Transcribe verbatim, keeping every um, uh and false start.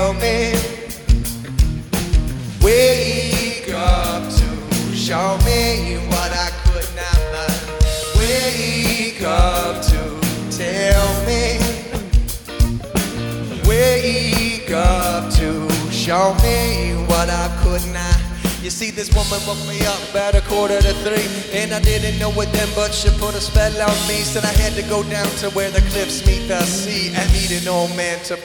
tell me. Wake up to show me what I could not find. Wake up to tell me. Wake up to show me what I could not. You see, this woman woke me up about a quarter to three, and I didn't know it then, but she put a spell on me. Said I had to go down to where the cliffs meet the sea. I need an old man to